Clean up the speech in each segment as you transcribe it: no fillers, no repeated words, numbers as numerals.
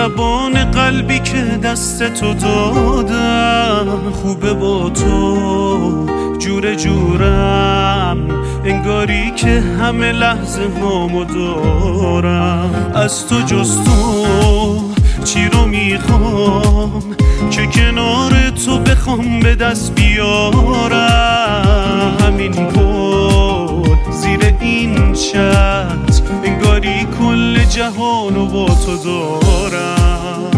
زبان قلبی که دست تو دادم. خوبه با تو جور جورم، انگاری که همه لحظه هامو دارم. از تو جز تو چی رو میخوام که کنار تو بخوام به دست بیارم. همین بود زیر این چت، انگاری کل جهانو با تو دارم.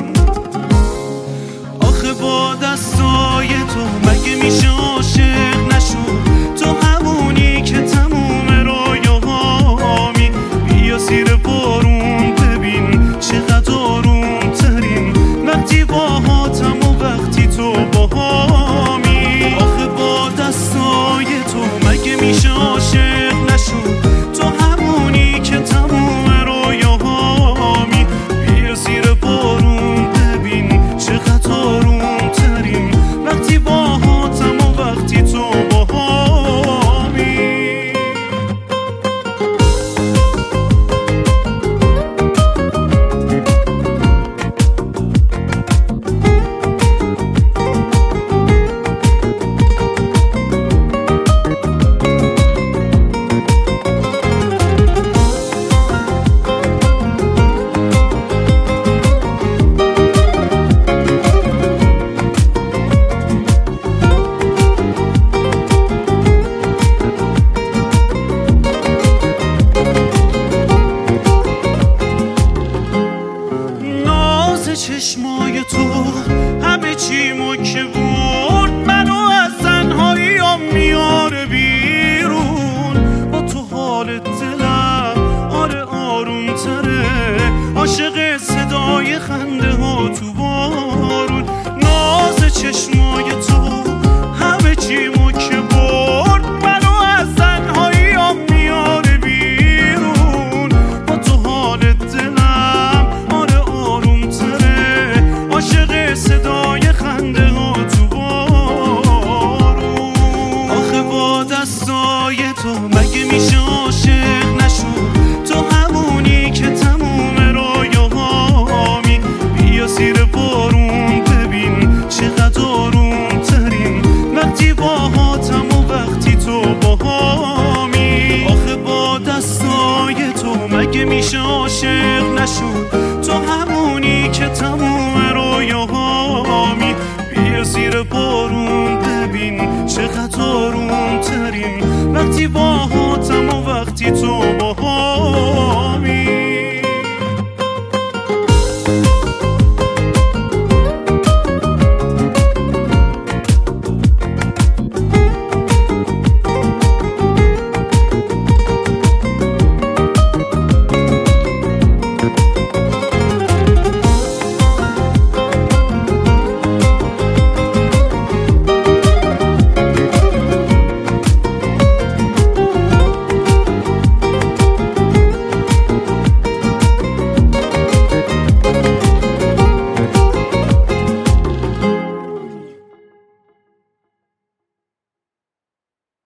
آخه با دستای تو مگه میشه عاشق نشو؟ تو همونی که تموم رویاهامی. بیا زیر بارون ببین چقدر آروم ترین وقتی باهاتم و وقتی تو باهامی. آخه با دستای تو مگه میشه عاشق نشو؟ تو همونی که تموم رویاهامی. بیا زیر بارون ببین چقدر آروم ترین وقتی باهاتم و وقتی تو باهامی. چشمای تو همه چیمو که برد، منو از تنهاییام میاره بیرون. با تو حال دلم آره آروم تره، عاشق صدای خنده ها تو بارون. ناز چشمای تو همه چیمو که برد، منو از تنهاییام میاره بیرون. با تو حال دلم آره آروم تره، عاشق صدای خنده ها تو بارون. آخه با دستای تو مگه میشه عاشق نشو؟ تو همونی که تموم رویاهامی. بیا زیر بارون ببین چقدر آروم ترین وقتی باهاتم و وقتی تو باهامی. آخه با دستای تو مگه میشه عاشق نشو؟